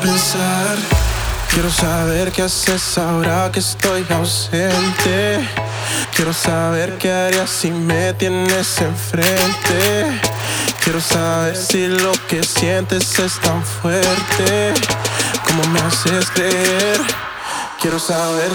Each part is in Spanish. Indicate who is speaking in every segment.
Speaker 1: pensar. Quiero saber qué haces ahora que estoy ausente. Quiero saber qué harías si me tienes enfrente. Quiero saber si lo que sientes es tan fuerte como me haces creer. Quiero saber.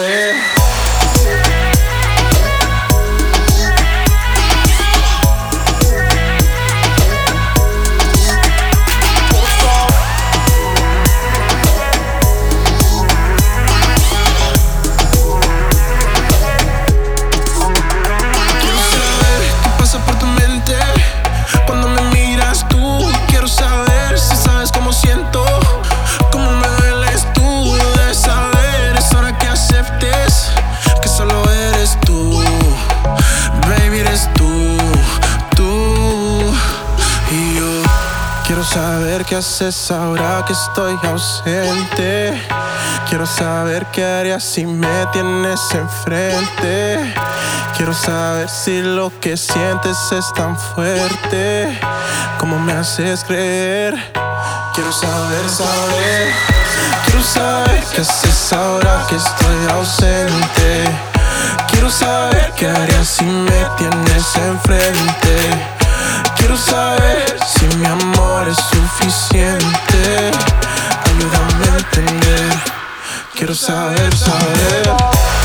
Speaker 1: Quiero saber qué haces ahora que estoy ausente. Quiero saber qué harías si me tienes enfrente. Quiero saber si lo que sientes es tan fuerte como me haces creer. Quiero saber. Quiero saber qué haces ahora que estoy ausente. Quiero saber qué harías si me tienes enfrente. Quiero saber si mi amor es suficiente. Ayúdame a entender. Quiero saber.